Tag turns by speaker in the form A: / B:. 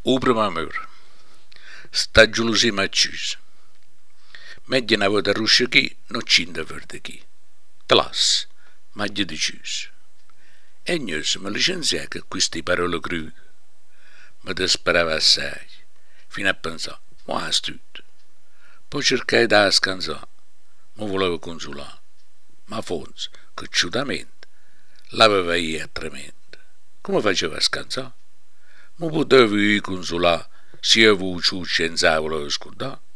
A: O primo amore, sta gelosia mi accusa. Meglio una volta ruscia chi, non cinta verde chi. Tlas, meglio di chiuso. E gnus mi licenziai che queste parole crude. Mi disperava assai, fino a pensare, ma è tutto. Poi cercai da scansare, mi volevo consolare, ma forse, cocciutamente, l'aveva io tremenda. Come faceva a scansare? Mi potevo io consolare se io avevo ciò senza volevo scordare?